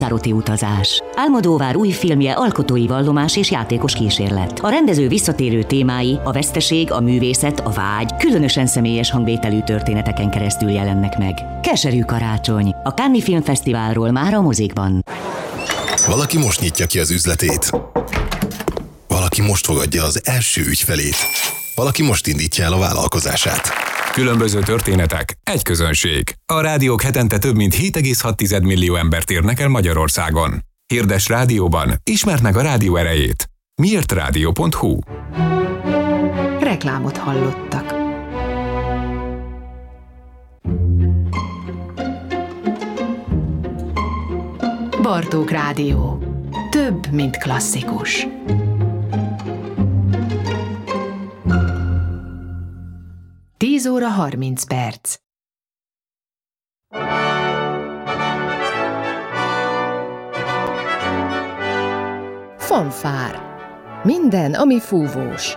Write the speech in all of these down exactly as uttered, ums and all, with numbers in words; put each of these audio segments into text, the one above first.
Lanzarote utazás. Almodóvár új filmje alkotói vallomás és játékos kísérlet. A rendező visszatérő témái, a veszteség, a művészet, a vágy, különösen személyes hangvételű történeteken keresztül jelennek meg. Keserű karácsony. A Cannes Filmfesztiválról már a mozikban. Valaki most nyitja ki az üzletét. Valaki most fogadja az első ügyfelét. Valaki most indítja el a vállalkozását. Különböző történetek, egy közönség. A rádiók hetente több mint hét egész hat millió embert érnek el Magyarországon. Hirdes rádióban, ismerd meg a rádió erejét. miért rádió pont hu. Reklámot hallottak. Bartók Rádió. Több, mint klasszikus. tíz óra harminc perc. Fanfár. Minden, ami fúvós.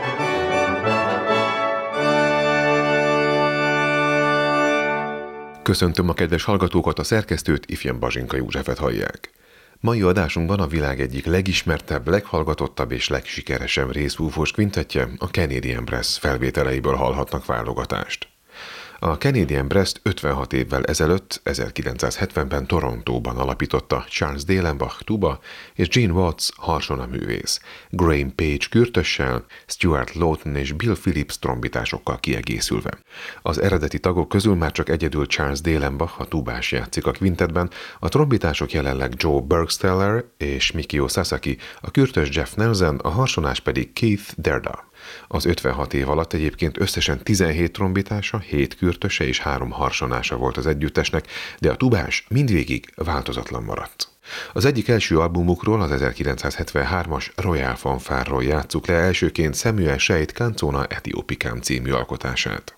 Köszöntöm a kedves hallgatókat, a szerkesztőt, Ifjen Bazsinka Józsefet hallják. Mai adásunkban a világ egyik legismertebb, leghallgatottabb és legsikeresebb részfúvós kvintetje, a Canadian Brass felvételeiből hallhatnak válogatást. A Canadian Brass-t ötvenhat évvel ezelőtt, ezerkilencszázhetvenben Torontóban alapította Charles Dehlenbach tuba és Gene Watts harsona művész, Graham Page kürtössel, Stuart Lawton és Bill Phillips trombitásokkal kiegészülve. Az eredeti tagok közül már csak egyedül Charles Dehlenbach, a tubás játszik a kvintetben, a trombitások jelenleg Joe Burgstaller és Mikio Sasaki, a kürtös Jeff Nelson, a harsonás pedig Keith Derda. Az ötvenhat év alatt egyébként összesen tizenhét trombitása, hét kürtöse és három harsonása volt az együttesnek, de a tubás mindvégig változatlan maradt. Az egyik első albumukról, az ezerkilencszázhetvenhármas Royal Fanfare-ról játsszuk le elsőként Samuel Seit Canzona Etiopicam című alkotását.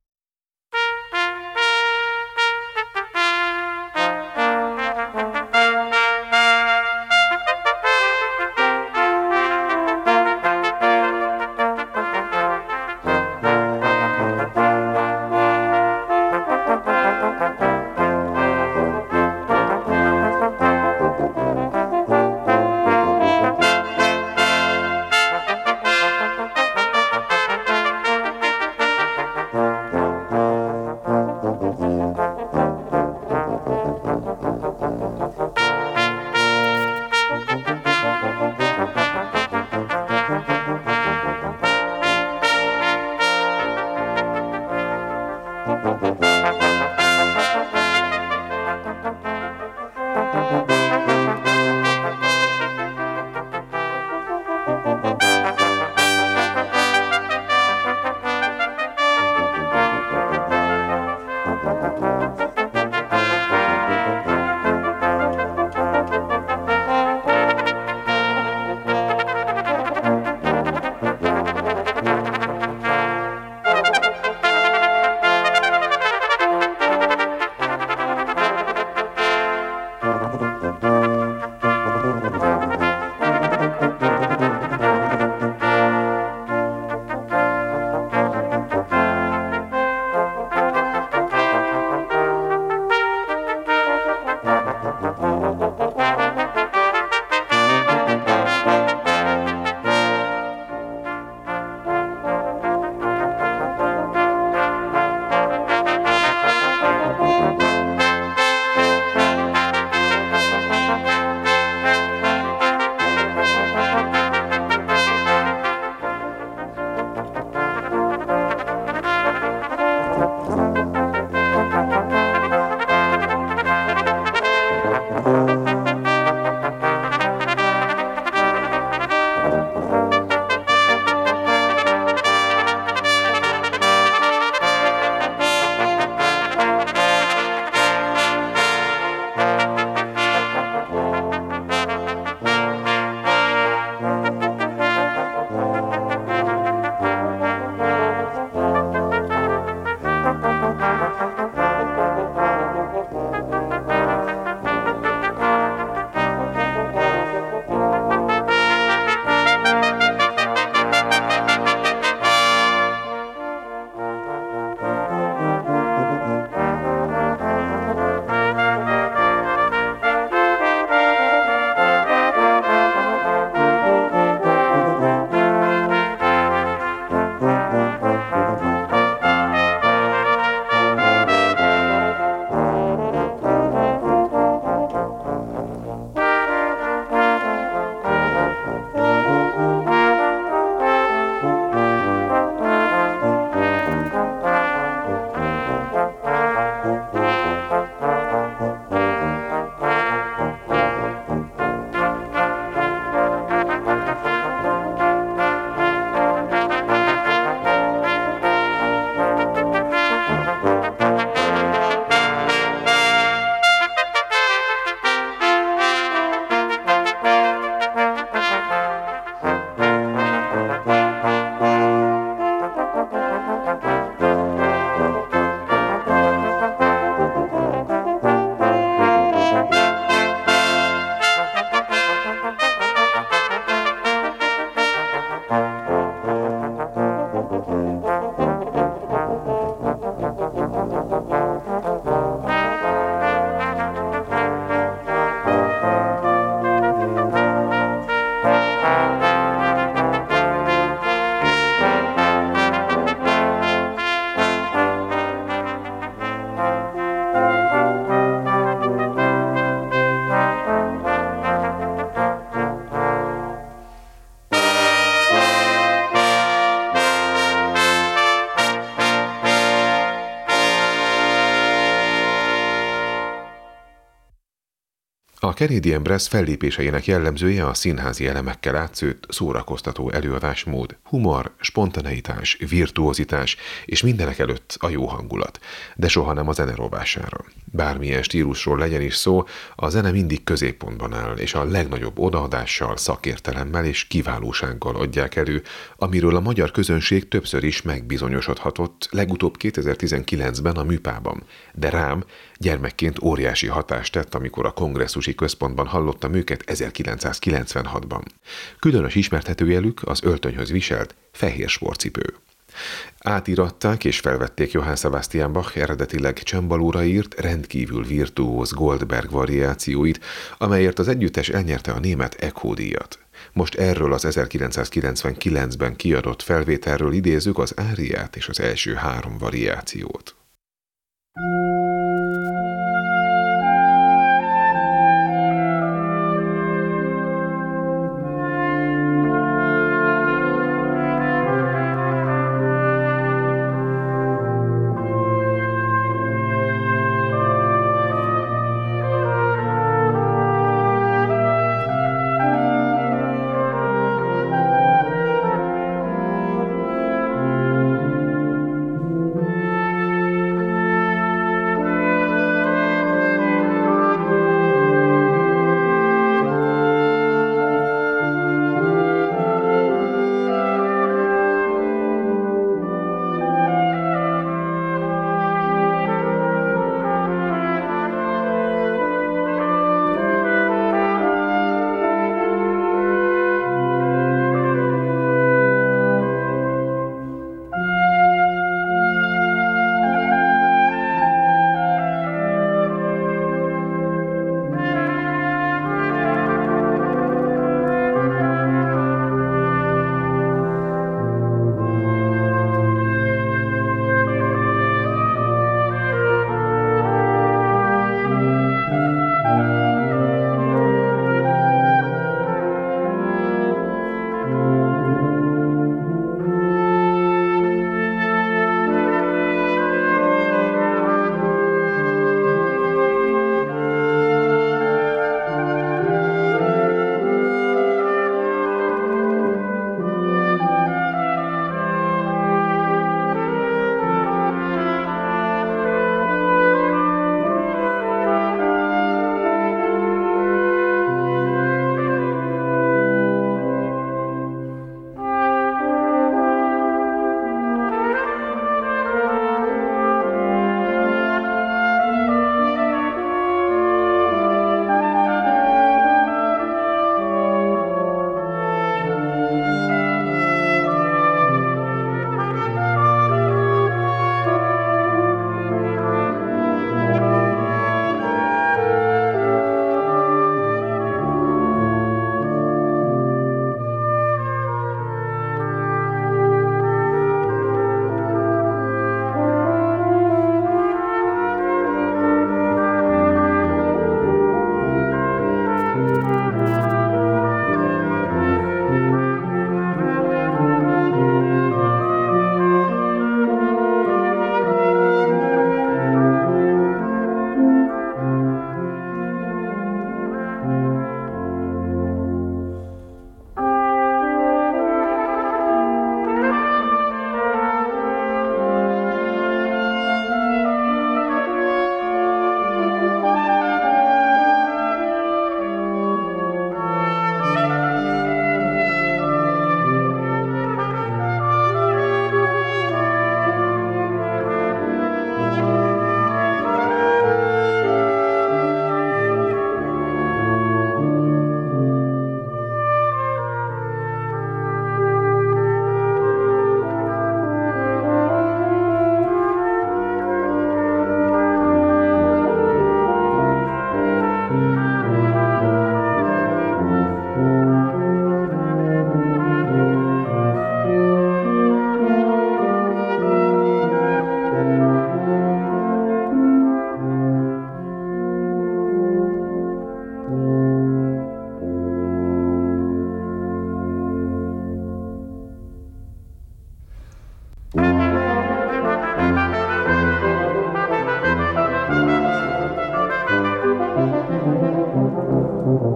A Canadian Brass fellépéseinek jellemzője a színházi elemekkel átszőtt, szórakoztató előadásmód, humor, spontaneitás, virtuózitás és mindenek előtt a jó hangulat, de soha nem a zene rovására. Bármilyen stílusról legyen is szó, a zene mindig középpontban áll, és a legnagyobb odaadással, szakértelemmel és kiválósággal adják elő, amiről a magyar közönség többször is megbizonyosodhatott, legutóbb kétezer-tizenkilencben a Műpában, de rám gyermekként óriási hatást tett, amikor a kongresszusi központban hallottam őket ezerkilencszázkilencvenhatban. Különös ismerthetőjelük az öltönyhöz viselt fehér sportcipő. Átíratták és felvették Johann Sebastian Bach eredetileg csembalóra írt, rendkívül virtuóz Goldberg variációit, amelyért az együttes elnyerte a német Echo-díjat. Most erről az ezerkilencszázkilencvenkilencben kiadott felvételről idézzük az áriát és az első három variációt.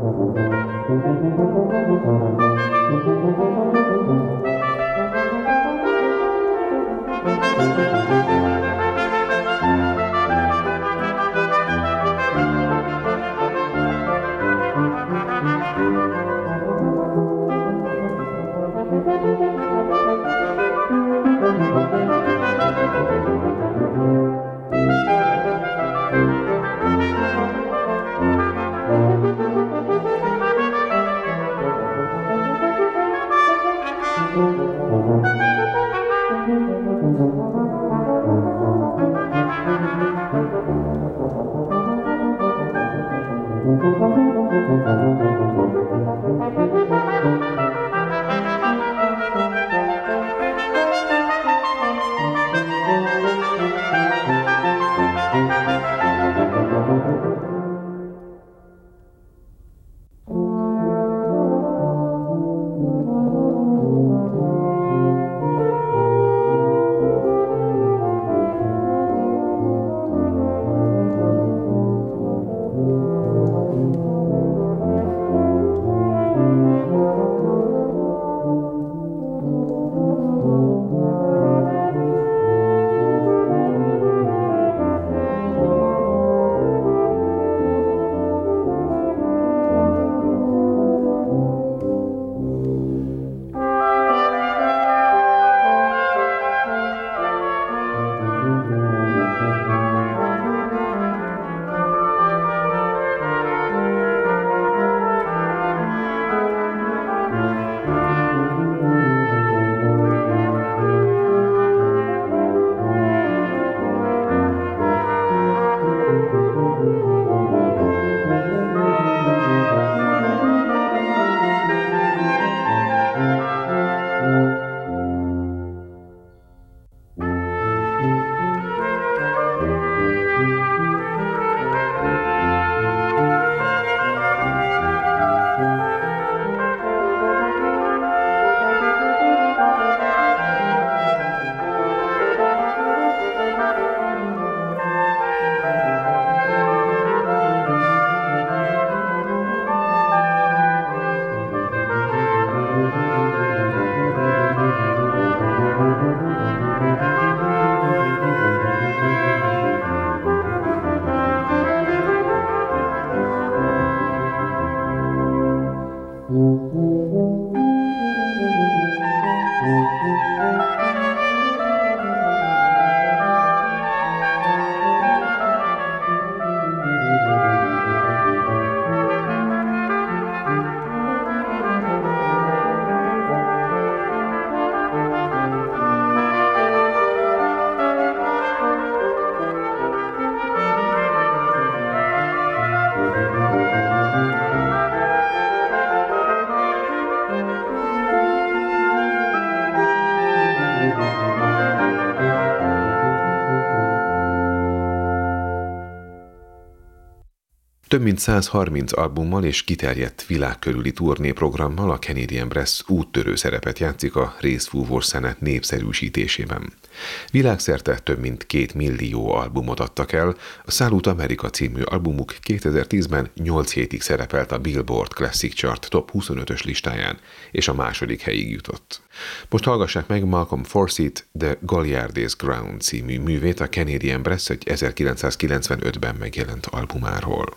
Több mint százharminc albummal és kiterjedt világkörüli turnéprogrammal a Canadian Brass úttörő szerepet játszik a részfúvós szenet népszerűsítésében. Világszerte több mint két millió albumot adtak el, a Salute America című albumuk kétezer-tízben nyolc hétig szerepelt a Billboard Classic Chart top huszonötös listáján, és a második helyig jutott. Most hallgassák meg Malcolm Forsyth The Goliard's Ground című művét a Canadian Brass egy ezerkilencszázkilencvenötben megjelent albumáról.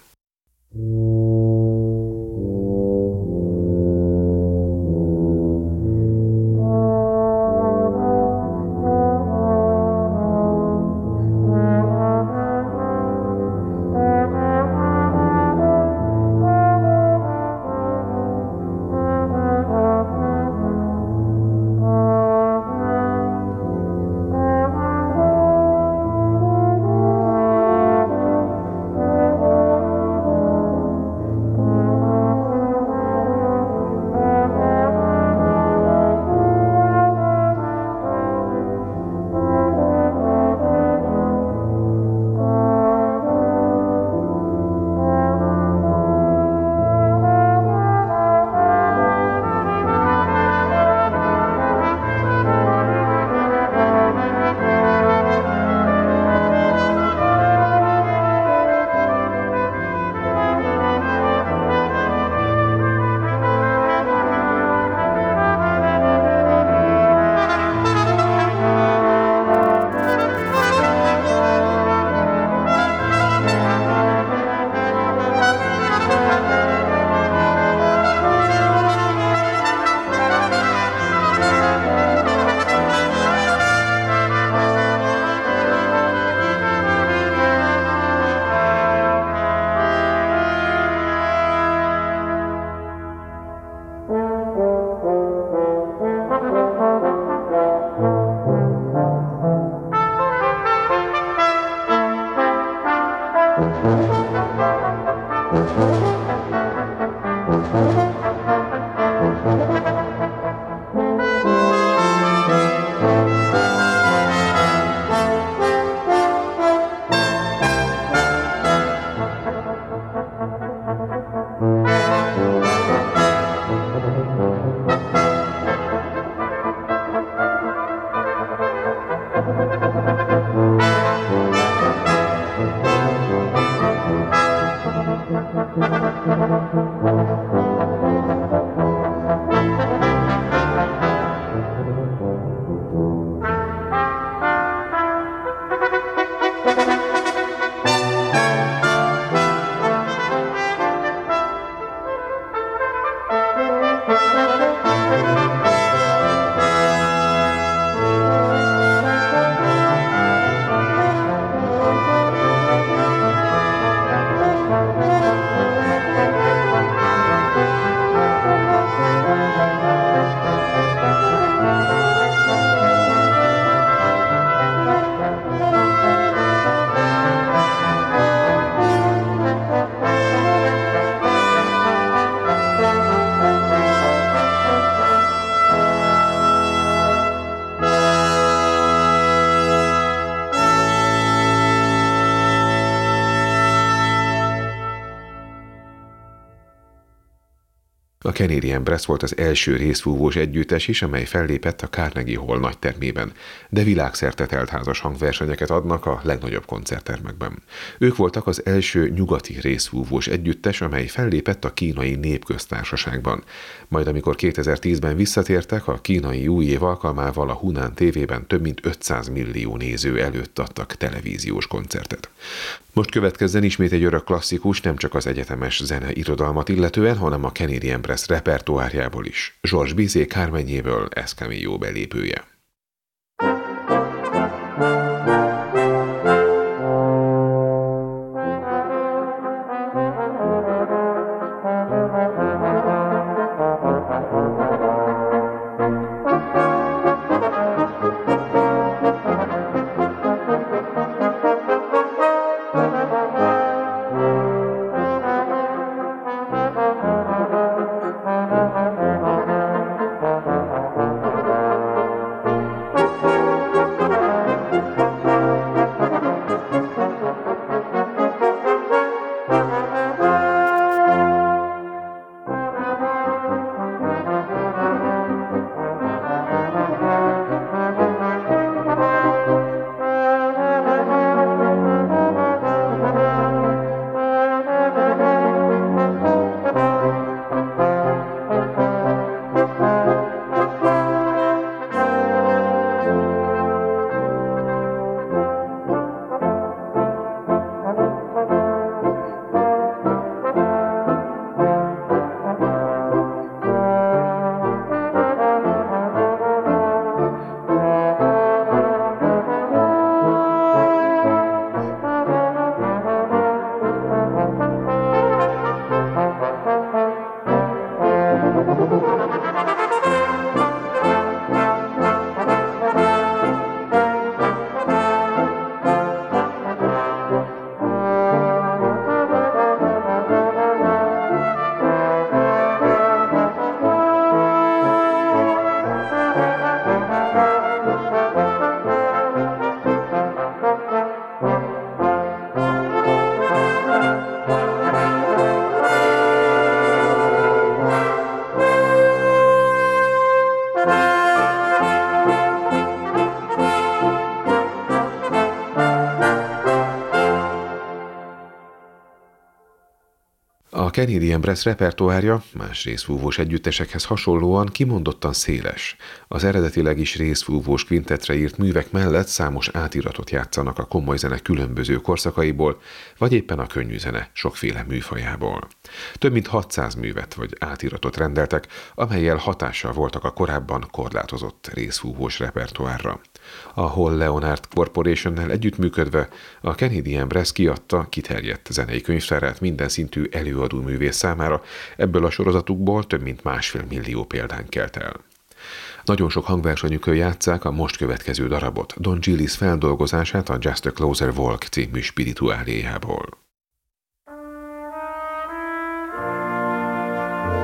A Canadian Brass volt az első részfúvós együttes is, amely fellépett a Carnegie Hall nagytermében, de világszerte teltházas hangversenyeket adnak a legnagyobb koncerttermekben. Ők voltak az első nyugati részfúvós együttes, amely fellépett a Kínai Népköztársaságban. Majd amikor kétezer-tízben visszatértek, a kínai új év alkalmával a Hunan tévében több mint ötszáz millió néző előtt adtak televíziós koncertet. Most következzen ismét egy örök klasszikus, nem csak az egyetemes zene irodalmat illetően, hanem a Canadian Brass repertoárjából is. Georges Bizet Carmenjéből Escamillo belépője. A Canadian Brass repertoárja más részfúvós együttesekhez hasonlóan kimondottan széles. Az eredetileg is részfúvós kvintettre írt művek mellett számos átiratot játszanak a komoly zene különböző korszakaiból, vagy éppen a könnyű zene sokféle műfajából. Több mint hatszáz művet vagy átiratot rendeltek, amellyel hatással voltak a korábban korlátozott részfúvós repertoárra. A Hall Leonard Corporationnel együttműködve a Canadian Brass kiadta kiterjedt zenei könyvtárát minden szintű előadó művész számára, ebből a sorozatukból több mint másfél millió példán kelt el. Nagyon sok hangversenyükön játsszák a most következő darabot, Don Gillis feldolgozását a Just a Closer Walk című spirituáléjából.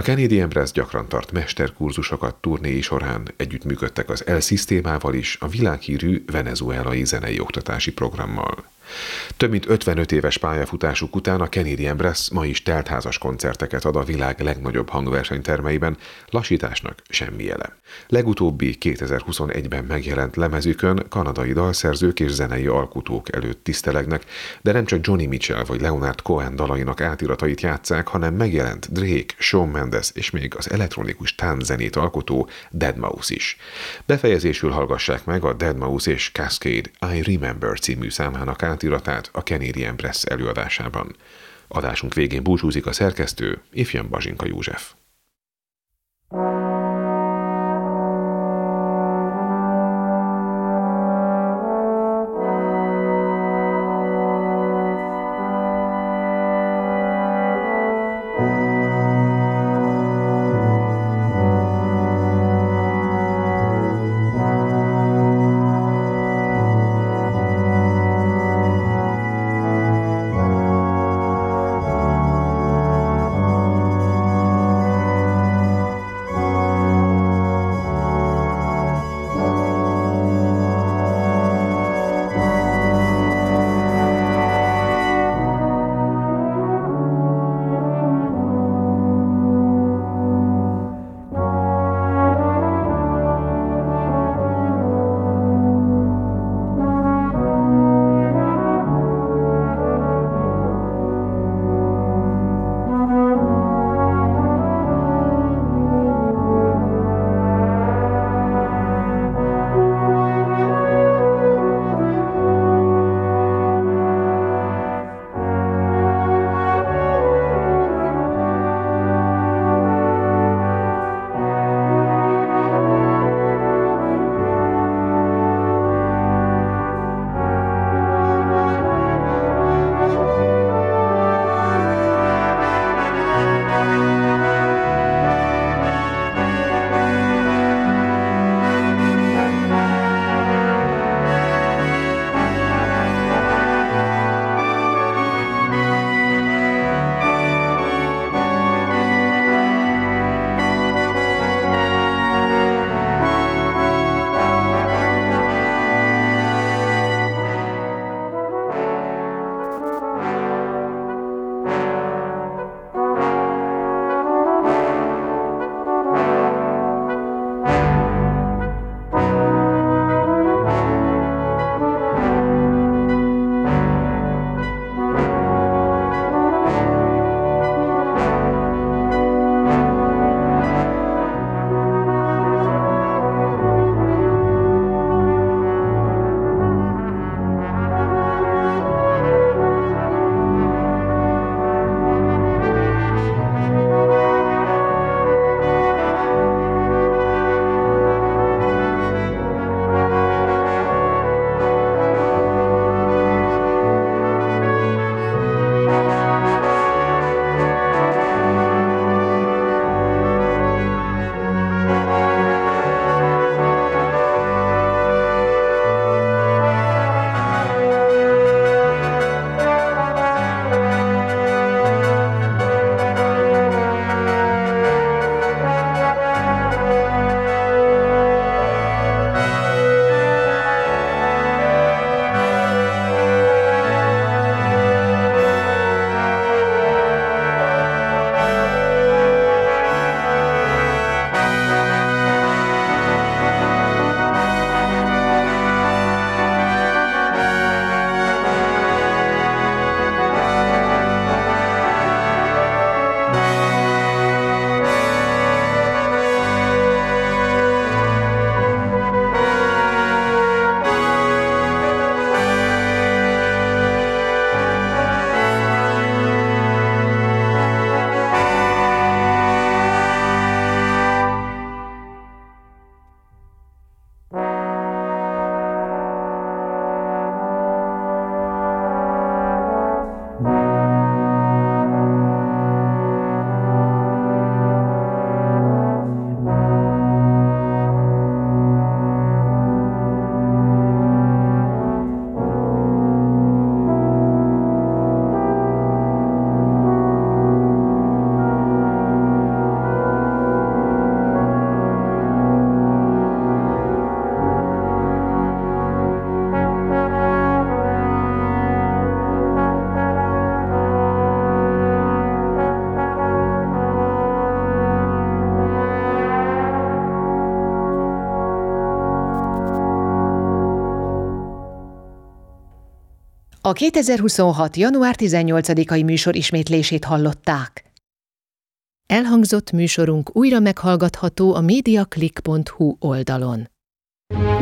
Canadian Brass gyakran tart mesterkurzusokat turnéi során, együttműködtek az El Sistémával is, a világhírű venezuelai zenei oktatási programmal. Több mint ötvenöt éves pályafutásuk után a Canadian Brass ma is teltházas koncerteket ad a világ legnagyobb hangversenytermeiben, lassításnak semmi jele. Legutóbbi kétezer-huszonegyben megjelent lemezükön kanadai dalszerzők és zenei alkotók előtt tisztelegnek, de nem csak Johnny Mitchell vagy Leonard Cohen dalainak átiratait játsszák, hanem megjelent Drake, Shawn Mendes és még az elektronikus tánczenét alkotó deadmau five is. Befejezésül hallgassák meg a deadmau five és Cascade I Remember című számának átiratát a Canadian Brass előadásában. Adásunk végén búcsúzik a szerkesztő, ifjabb Bazsinka József. A kétezer-huszonhat. január tizennyolcadikai műsor ismétlését hallották. Elhangzott műsorunk újra meghallgatható a mediaclick pont hu oldalon.